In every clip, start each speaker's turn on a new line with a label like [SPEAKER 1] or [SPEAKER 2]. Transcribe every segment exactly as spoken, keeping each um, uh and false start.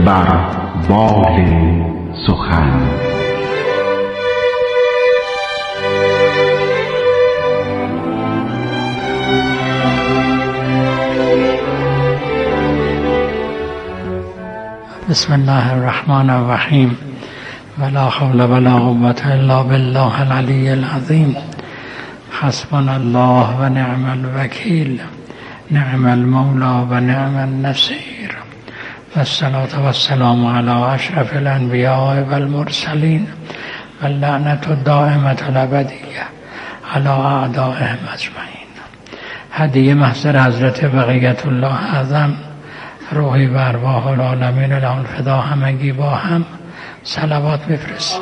[SPEAKER 1] بر بال سخن.
[SPEAKER 2] بسم الله الرحمن الرحیم ولا حول ولا قوة الا بالله العلی العظیم. حسبنا الله و نعم الوکیل، نعم المولا و نعم النصیر، و الصلاة و السلام علی اشرف الانبیاء و المرسلین و اللعنة الدائمة الابدیه علی اعدائهم اجمعین. هدیه محضر حضرت بقیت الله اعظم، روحی و ارواح العالمین له الفدا، همگی با هم صلوات بفرستیم.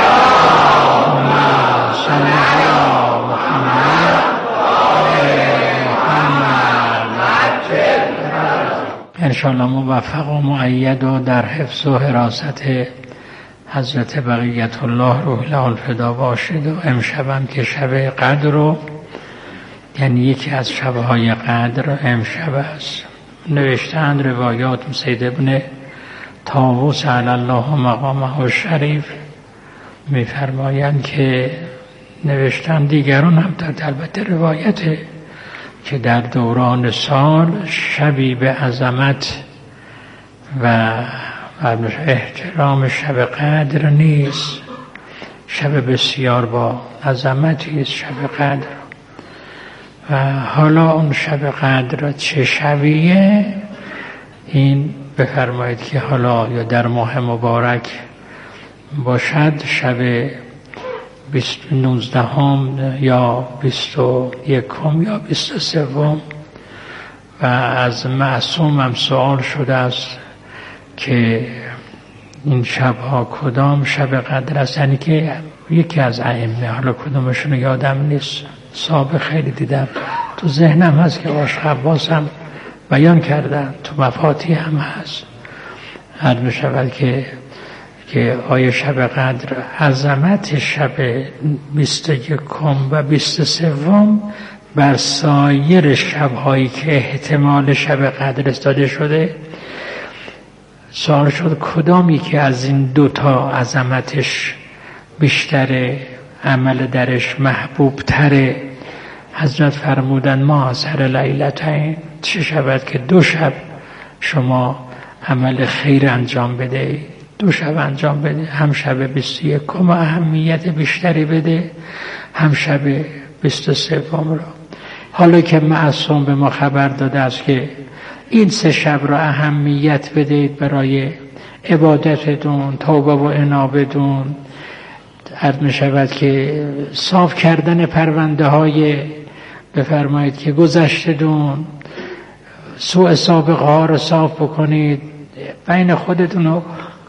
[SPEAKER 2] انشاءالله موفق و مؤید و در حفظ و حراست حضرت بقیت الله روح له الفدا باشید. و امشبم که شب قدر رو، یعنی یکی از شبهای قدر امشب است. نوشتند روایات سید ابن طاووس علی الله مقامه الشریف می‌فرمایند که نوشتند دیگران هم در البته روایته که در دوران سال شبی به عظمت و احترام شب قدر نیست، شب بسیار با عظمتی است شب قدر. و حالا اون شب قدر چه شبیه، این بفرمایید که حالا یا در ماه مبارک باشد شب نوزدهم یا بیست و یکم یا بیست و سوم. و از معصوم هم سوال شده است که این شبها کدام شب قدر است، یعنی که یکی از ائمه، حالا کدومشون یادم نیست، صاحب خیلی دیدم تو ذهنم هست که عاشق عباس هم بیان کردن، تو مفاتیح هم هست، عرض می شود که که آیه شب قدر عظمت شب بیست و یکم و بیست و سوم بر سایر شبهایی که احتمال شب قدر استاده شده. سوال شد کدامی که از این دوتا عظمتش بیشتره، عمل درش محبوب تره؟ حضرت فرمودن ما سر لیلتین، چه شود که دو شب شما عمل خیر انجام بده، دو شب انجام بده، هم شب بیست و یکم اهمیت بیشتری بده، هم شب بیست و سوم را. حالا که معصوم به ما خبر داده است که این سه شب را اهمیت بدهید برای عبادتتون، توبه و انابتون، عرض می شود که صاف کردن پرونده های بفرمایید که گذشتدون، سوء سابقه ها را صاف بکنید، بین خودتون و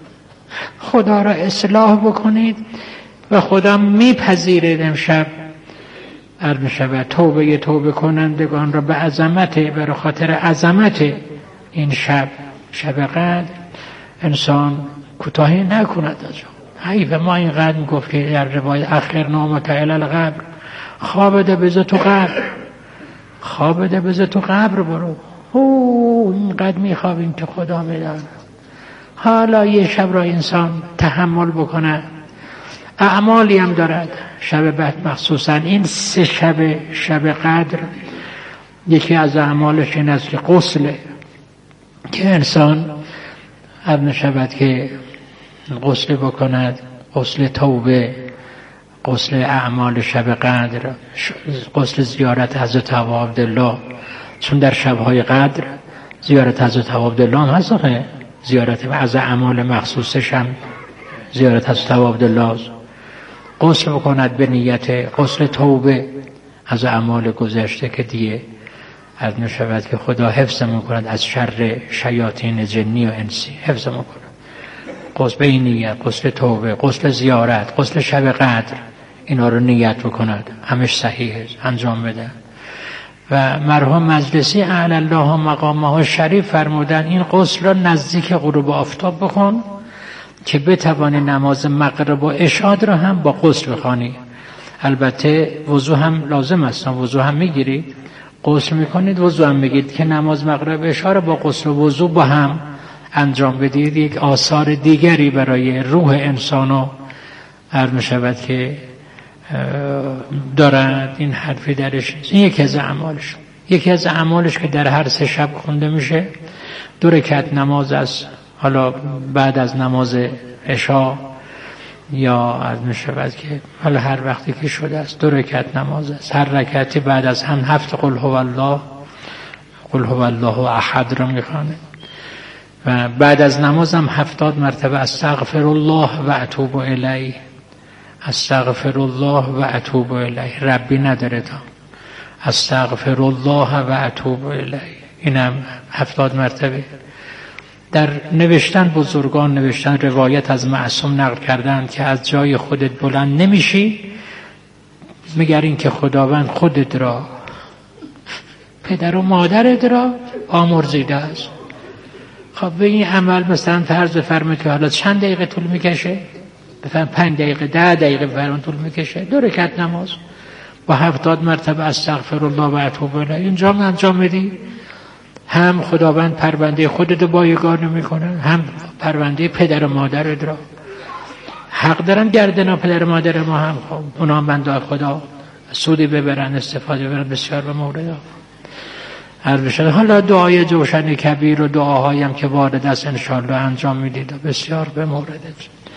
[SPEAKER 2] خدا را اصلاح بکنید و خدا میپذیرید. امشب عرض می شود توبه توبه کنندگان را به عظمت، برای خاطر عظمت این شب شب قدر انسان کوتاهی نکند. حیف ما اینقدر میگفت که در روایت اخر نامک الی القبر، خوابده بذار تو قبر، خوابده بذار تو قبر برو. او اینقدر میخوابیم که خدا میداند. حالا یه شب را انسان تحمل بکنه، اعمالی هم دارد شب بعد، مخصوصا این سه شب شب قدر یکی از اعمالش این است که غسل، که انسان هر نشود که غسل بکند، غسل توبه، غسل اعمال شب قدر، غسل زیارت حضرت ابا عبدالله، چون در شبهای قدر زیارت حضرت ابا عبدالله هم هست، زیارت از اعمال مخصوصش هم زیارت حضرت ابا عبدالله. غسل بکند به نیت غسل توبه از اعمال گذشته که دیگه از نشود که خدا حفظ میکند از شر شیاطین جنی و انسی، حفظ میکند. غسل به این نیت، غسل توبه، غسل زیارت، غسل شب قدر، اینا رو نیت بکند، همش صحیحه، انجام بده. و مرحوم مجلسی اعلی الله مقامه شریف فرمودن این غسل را نزدیک غروب آفتاب بکن که بتوانی نماز مغرب و عشاء را هم با غسل بخوانی. البته وضو هم لازم است، وضو هم میگیرید، غسل میکنید، وضو هم میگیرید که نماز مغرب و عشاء را با غسل و وضو با هم انجام بدید یک آثار دیگری برای روح انسانو عرض می شود که دارد. این حرفی درش نیست. این یکی از اعمالش یکی از اعمالش که در هر سه شب خونده میشه دو رکعت نماز است. حالا بعد از نماز عشا یا عرض می شود که حالا هر وقتی که شده است دو رکعت نماز است. هر رکعتی بعد از هم هفت قل هو الله قل هو الله احد را میخوانه و بعد از نماز هم هفتاد مرتبه استغفر الله و اتوب الیه استغفر الله و اتوب الیه. ربی نداره تا استغفر الله و اتوب الیه. اینم هفتاد مرتبه. در نوشتن بزرگان نوشتن روایت از معصوم نقل کردند که از جای خودت بلند نمیشی میگرین که خداوند خودت را پدر و مادرت را آمرزیده است. خب به این عمل مثلا فرض بفرمایید که حالا چند دقیقه طول میکشه؟ بفرمایید پنج دقیقه ده دقیقه بفرمایید طول میکشه. دو رکعت نماز با هفتاد مرتبه استغفر الله و اتوب الیه اینجا انجام بدی، هم خداوند پرونده خودت رو بایگان میکنه، هم پرونده پدر و مادرت را. حق دارن گردنا پدر و مادر ما هم خب اونا هم بنده خدا سودی ببرن استفاده ببرن بسیار به مورد هر بشه. حالا دعای جوشن کبیر و دعاهایم که وارد است انشاءالله انجام میدید بسیار به موردت.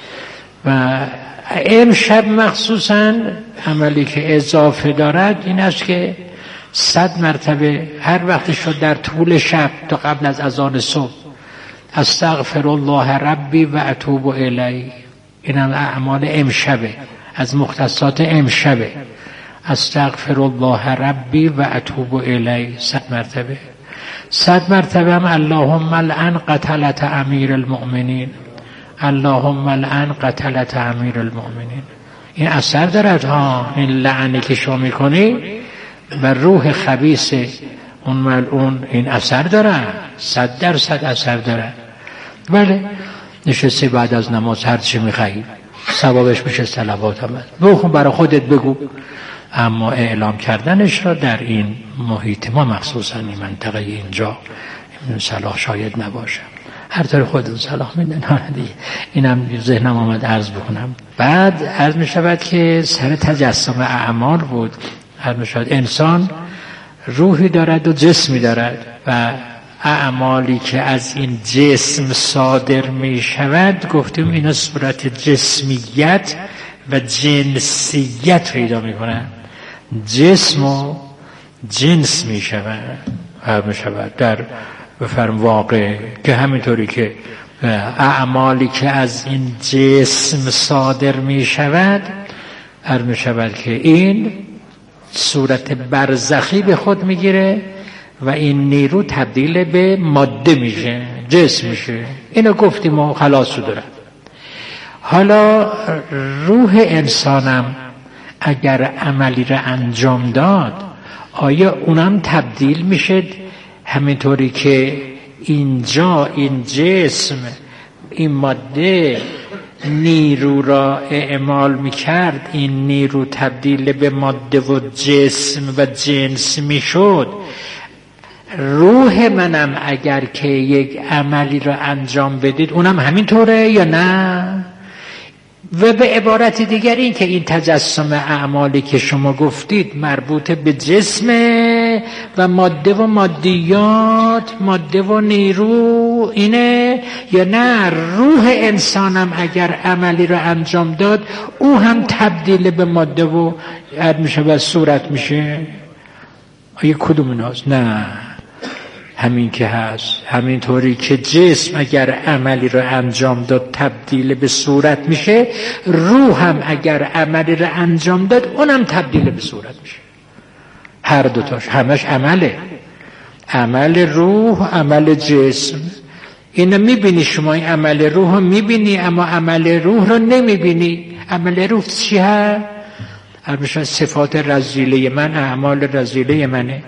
[SPEAKER 2] و امشب مخصوصا عملی که اضافه دارد این است که صد مرتبه هر وقت شد در طول شب تا قبل از اذان صبح استغفر الله ربی و اتوب الیه. این هم اعمال امشبه، از مختصات امشبه. استغفر الله ربی و اتوب الیه صد مرتبه. صد مرتبه هم اللهم لعن قتلة امیر المؤمنین اللهم لعن قتلة امیر المؤمنین. این اثر دارد ها. این لعنی که شما میکنی بر روح خبیث اون ملعون این اثر داره، صد درصد اثر داره. بله نشستی بعد از نماز هر چی میخوایی ثوابش میشه صلوات هم بخون برای خودت بگو، اما اعلام کردنش را در این محیط ما مخصوصا این منطقه اینجا صلاح شاید نباشه. هر طور خودتون صلاح میدن. اینم ذهنم آمد عرض بکنم. بعد عرض میشود که سر تجسم اعمال بود. عرض میشود انسان روحی دارد و جسمی دارد و اعمالی که از این جسم صادر می شود گفتیم اینا صورت جسمیت و جنسیت پیدا می کنند. جسم و جنس می شود می شود در بفرم واقع که همینطوری که اعمالی که از این جسم صادر می شود عرض می شود که این صورت برزخی به خود می گیره و این نیرو تبدیل به ماده میشه، جسم میشه. اینو گفتیم و خلاص داره. حالا روح انسانم اگر عملی را انجام داد آیا اونم تبدیل میشه همینطوری که اینجا این جسم این ماده نیرو را اعمال میکرد، این نیرو تبدیل به ماده و جسم و جنس میشد. روح منم اگر که یک عملی را انجام بدید اونم همینطوره یا نه؟ و به عبارت دیگر این که این تجسم اعمالی که شما گفتید مربوط به جسم و ماده و مادیات، ماده و نیرو اینه یا نه؟ روح انسانم اگر عملی را انجام داد او هم تبدیل به ماده و عد میشه و صورت میشه؟ آیا کدوم ایناست؟ نه، همین که هست. همینطوری که جسم اگر عملی را انجام داد تبدیل به صورت میشه، روح هم اگر عملی را انجام داد اونم تبدیل به صورت میشه. هر دوتاش همش عمله، عمل روح، عمل جسم. اینو میبینی شما، این عمل روح رو میبینی اما عمل روح رو نمیبینی. عمل روح چی هست؟ همیشه صفات رذیله من اعمال رذیله منه،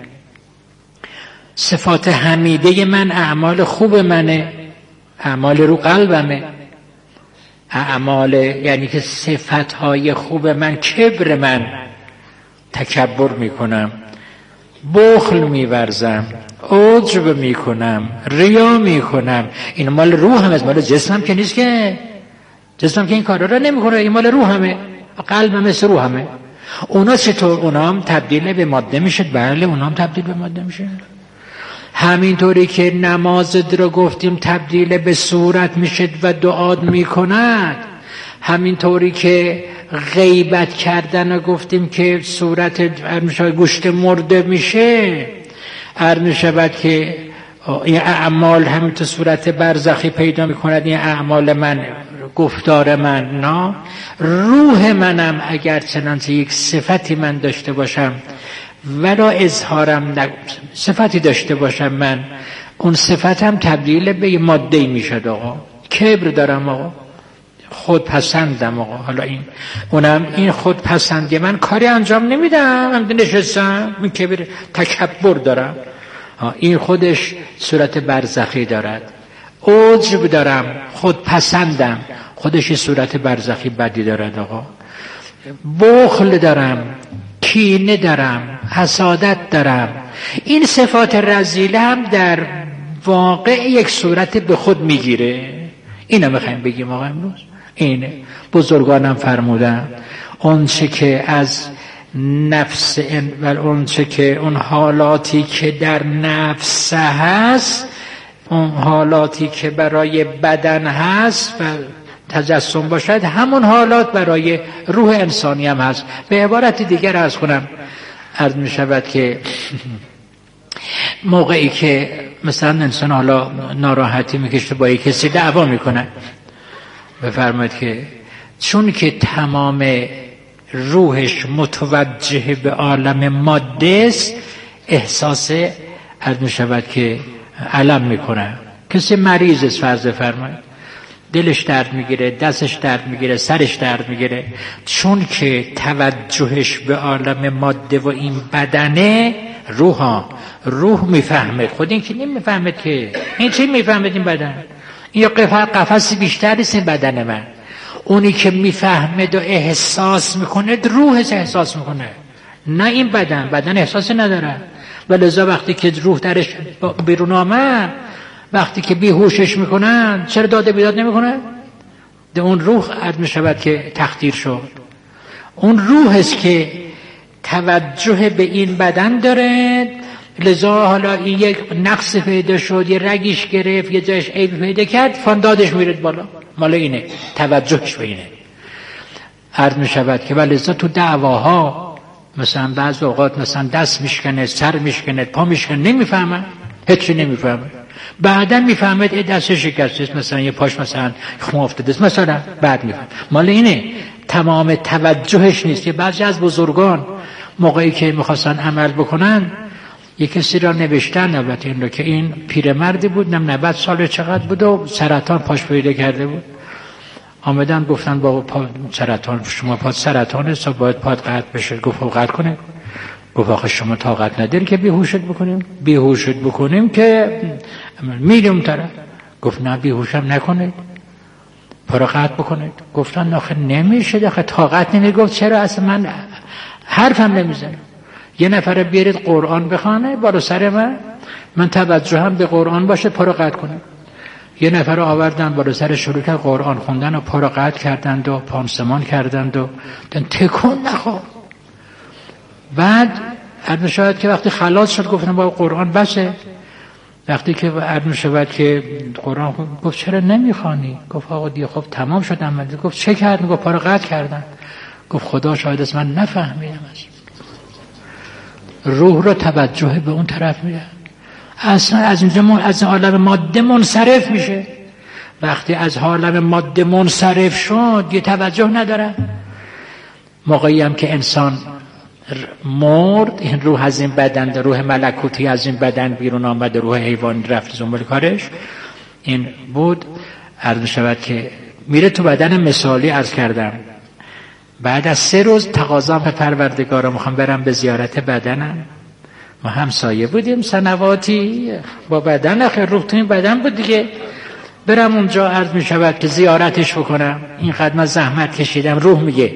[SPEAKER 2] صفات حمیده من اعمال خوب منه، اعمال رو قلبمه. اعمال یعنی که صفتهای خوب من، کبر من، تکبر میکنم، بخل می‌ورزم، عجب میکنم، ریا میکنم. این مال روحم، از مال جسمم که نیست که. جسمم که این کارا را نمیکنه، این مال روحمه. قلبم مثل روحمه. اونا چطور؟ اونا هم تبدیل به ماده میشه. بله اونا هم تبدیل به ماده میشه. همینطوری که نمازت رو گفتیم تبدیل به صورت میشه و دعات میکند، همینطوری که غیبت کردن رو گفتیم که صورت گوشت مرده میشه، عرض میشود که این اعمال همینطور صورت برزخی پیدا میکند. این اعمال من، گفتار من، نه روح منم اگر چنانچه یک صفتی من داشته باشم ولا اظهارم صفتی داشته باشم، من اون صفتم تبدیل به یه ماده‌ای میشد. آقا کبر دارم، آقا خود پسندم، آقا حالا این اونم این خود پسندی من کاری انجام نمیدم، من نشستم، این کبر تکبر دارم. این خودش صورت برزخی دارد. عجب دارم، خود پسندم، خودش صورت برزخی بدی دارد. آقا بخل دارم، کینه دارم، حسادت دارم. این صفات رذیله هم در واقع یک صورت به خود میگیره. اینو میخوایم بگیم آقا امروز. اینه بزرگانم فرمودن اون چه که از نفس و اون چه که اون حالاتی که در نفس هست، اون حالاتی که برای بدن هست و تجسم باشد، همون حالات برای روح انسانی هم هست. به عبارت دیگر عرض کنم، عرض می شود که موقعی که مثلا انسان حالا ناراحتی میکشه با یک کسی دعوا میکنه، بفرمایید که چون که تمام روحش متوجه به عالم ماده است، احساس عرض می شود که علم میکنه. کسی مریض است فرض فرمایید، دلش درد میگیره، دستش درد میگیره، سرش درد میگیره، چون که توجهش به عالم ماده و این بدنه، روح روح میفهمه. خود این که نمیفهمه که این چی میفهمه این بدن، این قفسی بیشتر نیست این بدن من. اونی که میفهمه و احساس میکنه روحش احساس میکنه، نه این بدن. بدن احساسی نداره. ولذا وقتی که روح درش بیرون آمد، وقتی که بیهوشش میکنن، چرا داده بیداد نمیکنه؟ ده اون روح عرض میشود که تخدیر شد. اون روح است که توجه به این بدن داره. لذا حالا این یک نقص پیدا شد، یه رگیش گرفت، یه جایش عیب پیدا کرد، فاندادش میرد بالا، مال اینه، توجهش به اینه. عرض میشود که ولذا تو دعواها مثلا بعض اوقات مثلا دست میشکنه، سر میشکنه، پا میشکنه، نمیفهمه، هیچی نمیفهمه. بعدا میفهمد ای دستش شکسته، مثلا یه پاش مثلا خم افتاده است، مثلا بعد میفهم. مال اینه، تمام توجهش نیست. یه بعضی از بزرگان موقعی که میخواستن عمل بکنن، یه کسی را نوشتن، البته این رو که این پیرمردی بود، نم نود سال چقدر بود و سرطان پاش پیدا کرده بود. آمدن گفتن با پا سرطان، شما پا سرطان است، باید پات قطع بشه. گفت قطع کنه. گفت آخه شما طاقت نداری که بیهوشت بکنیم؟ بیهوشت بکنیم که میریم طرف. گفت نه بیهوشم نکنید، پا را قطع بکنید. گفتن آخه نمیشه، آخه طاقت نمیشه. گفت چرا؟ اصلا من حرفم نمیزنم. یه نفر بیارید قرآن بخونه بالا سر من، من توجهم به قرآن باشه، پا را قطع کنم. یه نفر آوردن بالا سر شروع کرد قرآن خوندن و پا را قطع کردند و پانسمان کردند و تکون نخورد. بعد عرض شد که وقتی خلاص شد گفتن با قرآن بسه. وقتی که عرض شد که قرآن خود، گفت چرا نمیخوانی؟ گفت آقا دیگه خب تمام شد عمل. گفت چه کردن؟ گفت پا را قطع کردن. گفت خدا شاهد است من نفهمیدم. روح رو توجه به اون طرف میره، اصلا از اینجا از عالم ماده منصرف میشه. وقتی از عالم ماده منصرف شد یه توجه نداره. موقعی هم که انسان مرد، این روح از این بدن، روح ملکوتی از این بدن بیرون آمد، روح حیوانی رفت دنبال کارش. این بود عرض شود که میره تو بدن مثالی. عرض کردم بعد از سه روز تقاضا به پروردگارم میخوام برم به زیارت بدنم. ما همسایه بودیم سنواتی با بدن، آخه روح تو این بدن بود دیگه. برم اونجا عرض میشود که زیارتش بکنم. این قدم زحمت کشیدم. روح میگه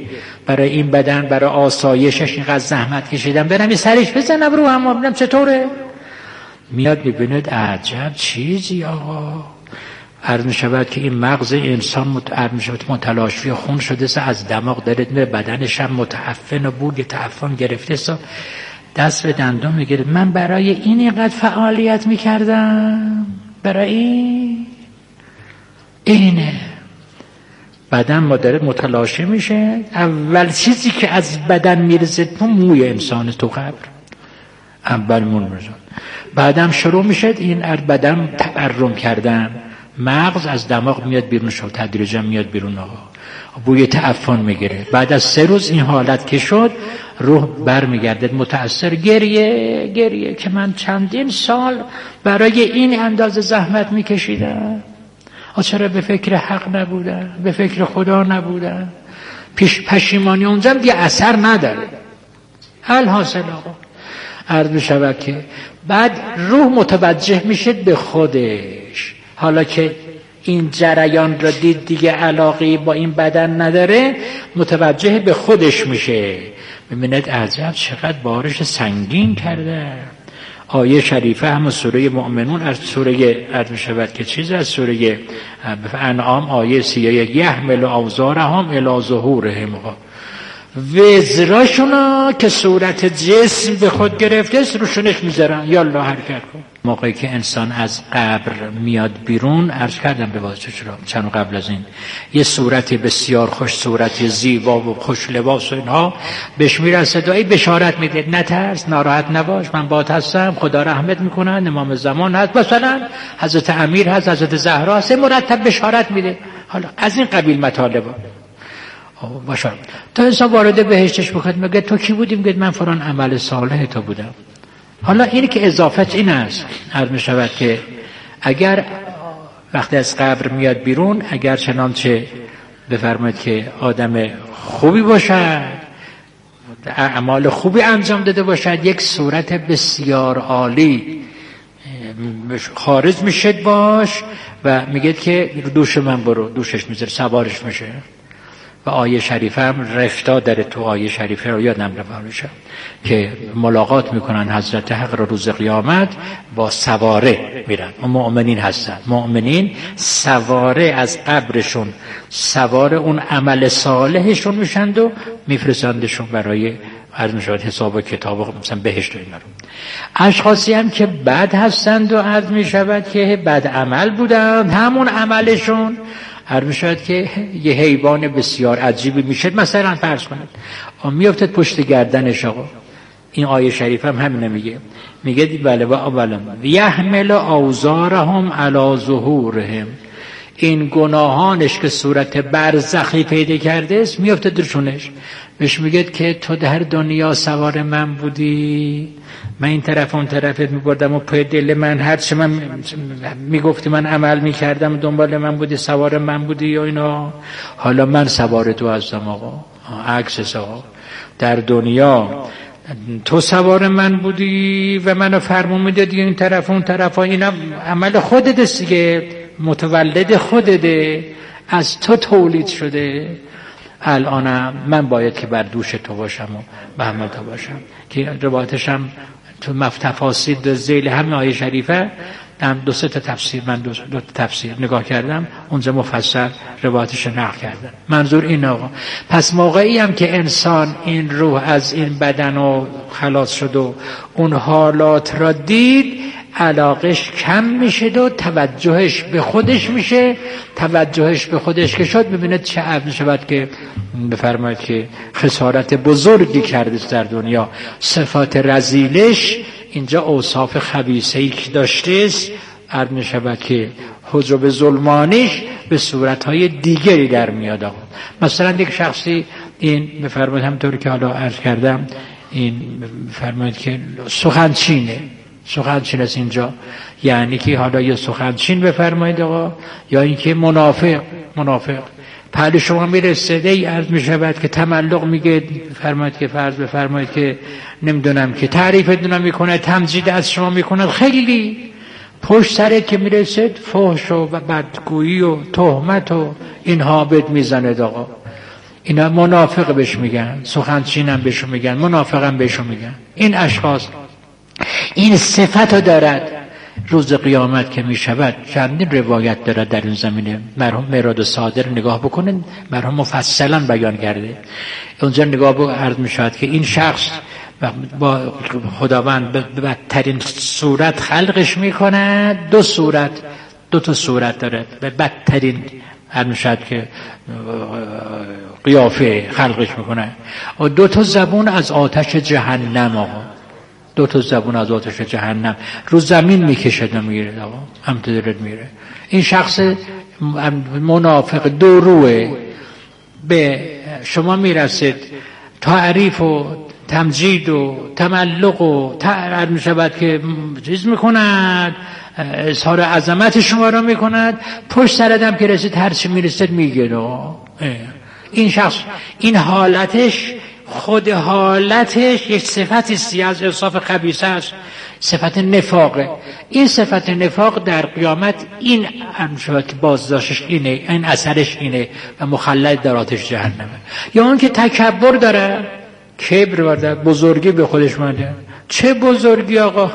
[SPEAKER 2] برای این بدن، برای آسایشش اینقدر زحمت کشیدم، برم یه سرش بزنم رو هم ببینم چطوره. میاد میبیند عجب چیزی آقا. عرض می شود که این مغز انسان عرض می شود متلاشی خون شده سه، از دماغ دارد میره، بدنش هم متعفن و بود، یه تعفن گرفته سا، دست به دندون میگیره. من برای این اینقدر فعالیت میکردم، برای این اینه بدن ما داره متلاشی میشه. اول چیزی که از بدن میرزه تو موی انسان تو قبر، اول مون میرزه، بعدم شروع میشه این از بدن تورم کردن. مغز از دماغ میاد بیرون شد، تدریجا میاد بیرون آقا، بوی تعفن میگیره. بعد از سه روز این حالت که شد، روح بر میگرده متأثر، گریه گریه که من چندین سال برای این اندازه زحمت میکشیدم، چرا به فکر حق نبودم، به فکر خدا نبودم. پیش پشیمانی اونجا دیگه اثر نداره. حل حاصل آقا عرض میشود که بعد روح متوجه میشه به خودش. حالا که این جریان را دید دیگه علاقه با این بدن نداره، متوجه به خودش میشه، ببیند عجب چقدر بارش سنگین کرده. آیه شریفه هم سوره مؤمنون از سوره عرض میشود که چیز از سوره انعام آیه سی و یک، یحمل اوزارهم الی ظهورهم، وزراشونا که صورت جسم به خود گرفته است روشونش میذارن، یالا حرکت کن. موقعی که انسان از قبر میاد بیرون، عرض کردم به واسطه چرا چند قبل از این یه صورت بسیار خوش، صورت زیبا و خوش لباس و اینها بهش میرسه، صدای بشارت میده، نترس، ناراحت نباش، من باهات هستم، خدا رحمت میکنه، امام زمان هست، مثلا حضرت امیر هست، حضرت زهرا هست، مرتب بشارت میده. حالا از این قبیل مطالب باشه تا انسان وارد بهشتش بخواد، میگه تو کی بودی؟ میگه من فلان عمل صالح تو بودم. حالا اینی که اضافت این است، عرض می شود که اگر وقتی از قبر میاد بیرون، اگر چنانچه بفرمایید که آدم خوبی باشد، اعمال خوبی انجام داده باشد، یک صورت بسیار عالی خارج میشد باش و میگه که دوش من برو، دوشش میذاره، سوارش میشه. و آیه شریفه هم رفتا داره، تو آیه شریفه رو یادم نمیشه که ملاقات میکنن حضرت حق رو روز قیامت با سواره میرن و مؤمنین هستن. مؤمنین سواره از قبرشون، سواره اون عمل صالحشون میشند و میفرستندشون برای عرض میشود حساب و کتاب و مثلا بهشت و اینا رو. اشخاصی هم که بد هستند و عرض میشود که بد عمل بودند، همون عملشون عرض میشود که یه حیوان بسیار عجیبی میشه، مثلا فرض کنید میافتد پشت گردنش آقا. این آیه شریف هم همین میگه، میگه بله و اولا یحمل اوزارهم علی ظهورهم، این گناهانش که صورت برزخی پیدا کرده است میافتد درشونش، بهش میگه که تو در دنیا سوار من بودی، من این طرف اون طرفت میبردم و پای دل من هر چه من میگفتی من عمل میکردم، دنبال من بودی، سوار من بودی یا اینا، حالا من سوار تو هستم آقا. عکسش آقا، در دنیا تو سوار من بودی و منو فرمون میدادی این طرف اون طرف، اینا عمل خودت است دیگه، متولد خودته، از تو تولید شده. الانم من باید که بر دوش تو باشم و به همه تو باشم. که روایتش هم تو مفتفاصیل دو ذیل همه آیه شریفه هم دو سه تا تفسیر، من دو, دو تا تفسیر نگاه کردم اونجا مفصل روایتش نقل کردن. منظور این آقا، پس موقعی هم که انسان این روح از این بدن و خلاص شد و اون حالات را دید، علاقش کم میشه و توجهش به خودش میشه. توجهش به خودش که شد، ببینید چه عرض شود که بفرمایید که خسارت بزرگی کرده در دنیا. صفات رذیلش اینجا اوصاف خبیثه‌ای که داشته است، عرض میشود که حجب ظلمانیش به صورتهای دیگری در میاد. مثلا یک شخصی این بفرمایید همطور که حالا عرض کردم، این بفرمایید که سخنچینه، سخنچین است اینجا، یعنی که حالا یا سخنچین بفرمایید آقا، یا اینکه منافق. منافق پهلو شما میرسه ای عرض میشود که تملق میگه، فرمایید که فرض بفرمایید که نمیدونم که تعریف دونم میکنه، تمجید از شما میکنه، خیلی پشت سره که میرسه فحش و بدگویی و تهمت و اینها بد میزنه آقا. اینا منافق بهش میگن، سخنچینم بهش میگن، منافقم بهش میگن. این اشخاص این صفت رو دارد. روز قیامت که میشود چندین روایت دارد در این زمینه. مرحوم مراد صادر نگاه بکنن، مرحوم مفصلا بیان کرده. اونجا نگاه بکنن عرض میشود که این شخص با خداوند به بدترین صورت خلقش میکند. دو صورت، دو تا صورت داره، به بدترین هر میشد که قیافه خلقش میکنه. و دو تا زبون از آتش جهنم آقا، دو تا زبون از آتش جهنم رو زمین میکشد و میره آقا، همینطور میره. این شخص منافق دو روه به شما میرسید، تعریف و تمجید و تملق و تعریف میشود که چیز میکند، اظهار عظمت شما را میکند، پشت سردم که رسید هر چی میرسید میگه. این شخص این حالتش، خود حالتش یک صفت سی از اوصاف خبیثه است، صفت نفاقه. این صفت نفاق در قیامت این همشوت بازداشتش اینه، این اثرش اینه و مخلد در آتش جهنمه. یا اون که تکبر داره، کبر داره، بزرگی به خودش مانده. چه بزرگی آقا؟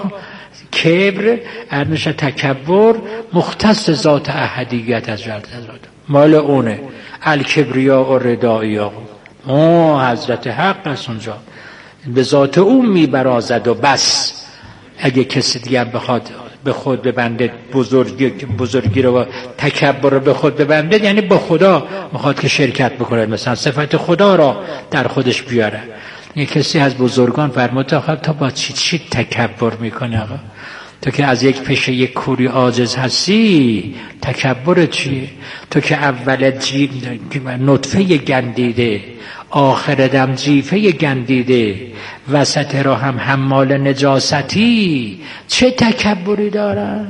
[SPEAKER 2] کبر ارنش تکبر مختص ذات احدیت از جلد ذات، مال اونه. الکبریا و ردایی آقا، او حضرت حق است اونجا، به ذات اون میبرازد و بس. اگه کسی دیگه بخواد به خود ببنده بزرگی بزرگی رو و تکبر رو به خود ببنده، یعنی با خدا میخواد که شرکت بکنه، مثلا صفت خدا را در خودش بیاره. یه کسی از بزرگان فرمود آقا تا با چی چی تکبر میکنه آقا؟ تو که از یک پشه یک کوری عاجز هستی، تکبر چیه؟ تو که اول جیب نطفه گندیده، آخر دم جیفه گندیده، وسط را هم حمال نجاستی، چه تکبری داره؟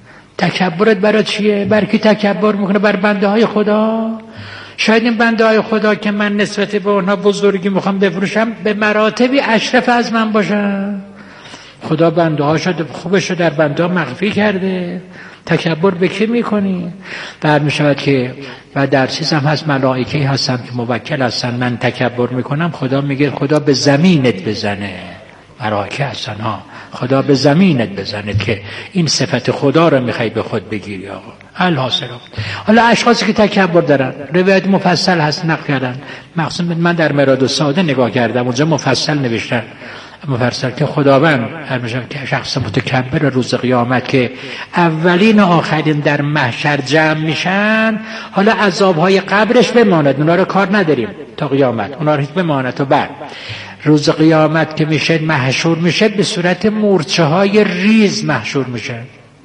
[SPEAKER 2] تکبرت برای چیه؟ برای کی تکبر میکنه؟ بر بنده های خدا. شاید این بنده های خدا که من نسبت به اونها بزرگی میخوام بفروشم به مراتبی اشرف از من باشن. خدا بنده ها شد خوبش رو در بنده ها مخفی کرده. تکبر به کی میکنی؟ بعد میشود که و در چیز هم هست ملائکه‌ای هستن که موکل هستن، من تکبر میکنم خدا میگه خدا به زمینت بزنه. ملائکه هستن ها، خدا به زمینت بزنه که این صفت خدا رو میخوای به خود بگیری آقا. الحاصل حالا اشخاصی که تکبر دارن، روایت مفصل هست نقل کردن. مقصود من در مراد ساده نگاه کردم، اونجا مفصل نوشتن، مفصل که خداوند هر میشه که شخص متکبر روز قیامت که اولین و آخرین در محشر جمع میشن، حالا عذابهای قبرش بماند، اونا رو کار نداریم تا قیامت، اونا رو بماند. تا بعد روز قیامت که میشه محشور میشه به صورت مورچه های ریز محشور میشه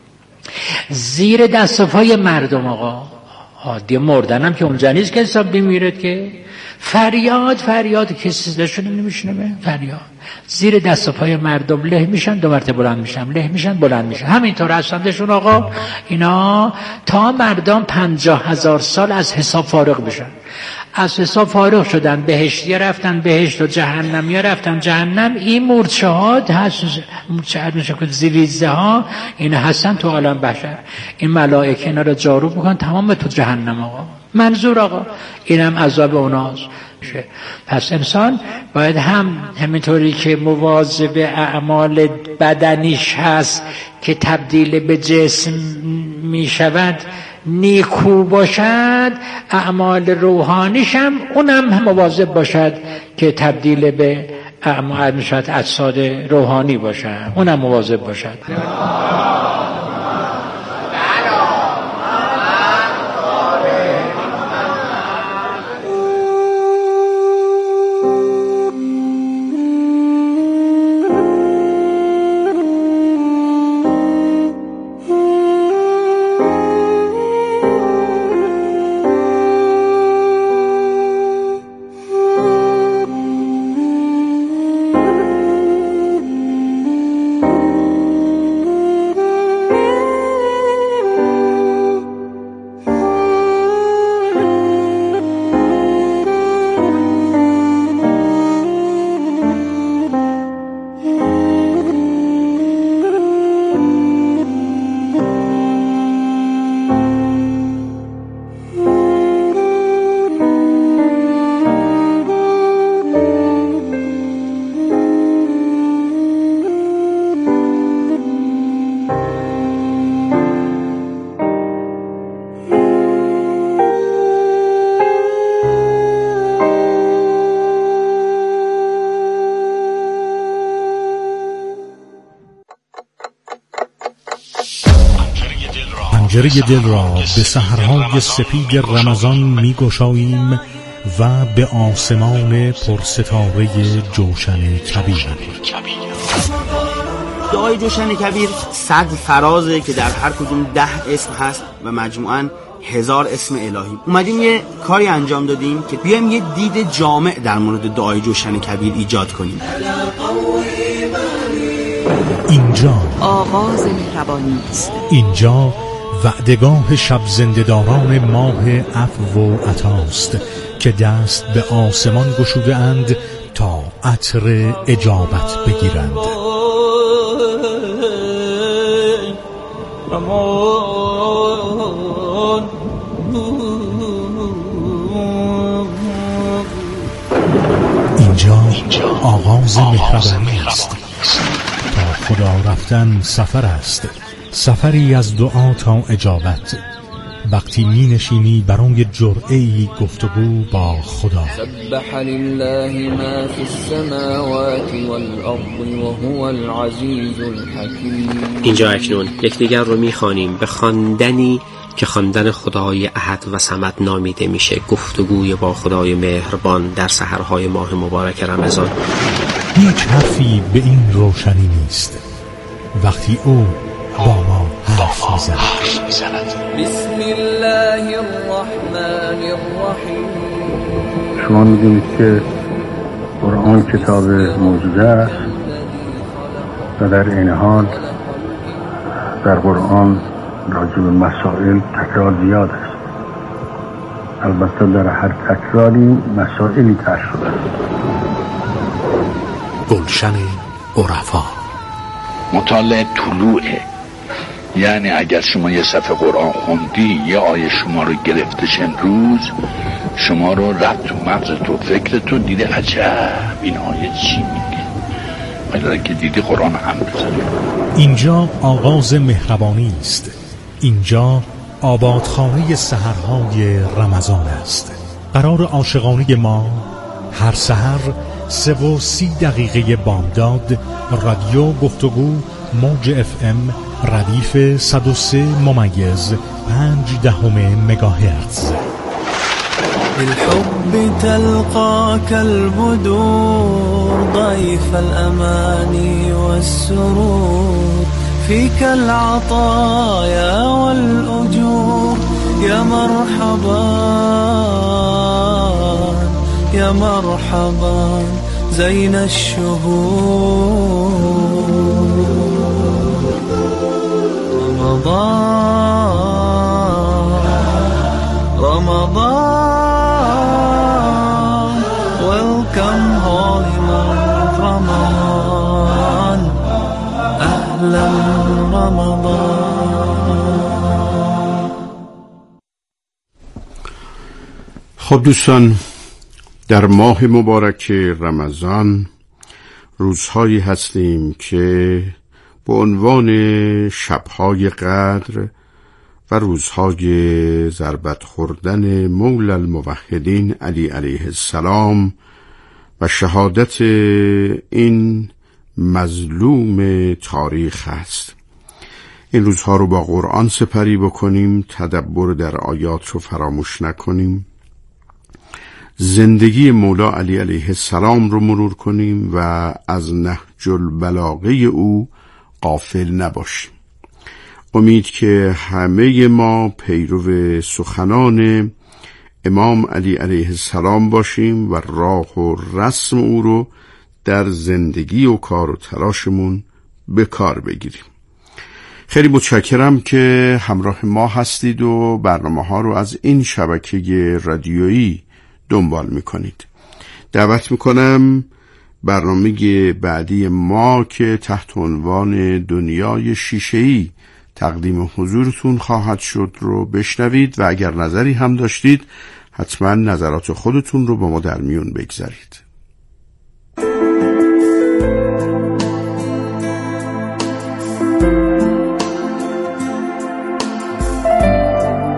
[SPEAKER 2] زیر دست و پای مردم آقا. عادی مردن هم که اونجا نیست که حساب بمیرد که فریاد فریاد کسی صداشون نمیشنوه، فریاد زیر دست و پای مردم له میشن، دو مرتبه بلند میشن، له میشن بلند میشن، همینطور هستندشون آقا. اینا تا مردم پنجاه هزار سال از حساب فارغ بشن. از حساب فارغ شدن، بهشتی رفتن بهشت و جهنمی رفتن جهنم. این مورچه ها هست، مورچه ها میشه که زیریزه ها این هستن تو عالم بشر. این ملائکه اینا رو جارو بکن تمام تو جهنم آقا. منظور آقا اینم عذاب اوناست. پس انسان باید هم همینطوری که مواظب اعمال بدنیش هست که تبدیل به جسم می شود نیکو باشد، اعمال روحانیش هم اونم مواظب باشد که تبدیل به اعمال می شود اجساد روحانی باشد، اونم مواظب باشد.
[SPEAKER 3] پنجره دل را به سحرهای سپید رمضان می گشاییم و به آسمان پرستاره جوشن کبیر.
[SPEAKER 4] دعای جوشن کبیر صد فرازه که در هر کدوم ده اسم هست و مجموعاً هزار اسم الهی. اومدیم یه کاری انجام دادیم که بیایم یه دید جامع در مورد دعای جوشن کبیر ایجاد کنیم.
[SPEAKER 3] اینجا
[SPEAKER 5] آغاز مهربانی است.
[SPEAKER 3] اینجا وعدگاه شب زنده‌داران ماه عفو و عطاست که دست به آسمان گشوده اند تا عطر اجابت بگیرند. اینجا آغاز مهربانی است. تا خدا رفتن سفر است، سفری از دعا تا اجابت. وقتی می نشینی برای جرعه‌ای گفتگو با خدا.
[SPEAKER 6] سبح لله ما فی السماوات والارض وهو العزیز الحکیم.
[SPEAKER 7] اینجا اکنون یکدیگر رو میخوانیم به خواندنی که خواندن خدای احد و صمد نامیده میشه، گفتگوی با خدای مهربان در سحرهای ماه مبارک رمضان.
[SPEAKER 3] هیچ حرفی به این روشنی نیست وقتی او با ما حرف میزند.
[SPEAKER 6] بسم الله الرحمن الرحیم.
[SPEAKER 8] شما میدونید که قرآن کتاب معجزه است و در این حال در قرآن راجع به مسائل تکرار زیاد است. البته در هر تکراری مسائلی تر شده است.
[SPEAKER 3] گلشن عرفا.
[SPEAKER 9] مطالعه طلوعه، یعنی اگر شما یه صفحه قرآن خوندی، یه آیه شما رو گرفتش امروز، شما رو ربط تو مغز تو فکر تو دیده عجب این آیه چی میگه، ولی که دیدی قرآن هم بزنی.
[SPEAKER 3] اینجا آغاز مهربانی است. اینجا آبادخانه سحرهای رمضان است. قرار عاشقانه ما هر سحر سه و سی دقیقه بامداد، رادیو گفتگو موج اف ام ردیف صد و سه ممیز پنج دهم مگاهرتز.
[SPEAKER 10] بالحب تلقاك البدور ضيف الأماني والسرور فيك العطايا والأجور يا مرحبا يا مرحبا زين الشهور. رمضان رمضان welcome holy month رمضان أهلا رمضان.
[SPEAKER 11] خب دوستان، در ماه مبارک رمضان روزهایی هستیم که به عنوان شبهای قدر و روزهای ضربت خوردن مولا الموحدین علی علیه السلام و شهادت این مظلوم تاریخ هست. این روزها رو با قرآن سپری بکنیم، تدبر در آیات رو فراموش نکنیم، زندگی مولا علی علیه السلام رو مرور کنیم و از نهج البلاغه او غافل نباشیم. امید که همه ما پیرو سخنان امام علی علیه السلام باشیم و راه و رسم او رو در زندگی و کار و تلاشمون به کار بگیریم. خیلی متشکرم که همراه ما هستید و برنامه ها رو از این شبکه رادیویی دنبال میکنید. دعوت میکنم برنامه بعدی ما که تحت عنوان دنیای شیشه‌ای تقدیم حضورتون خواهد شد رو بشنوید و اگر نظری هم داشتید حتما نظرات خودتون رو با ما در میون بگذارید.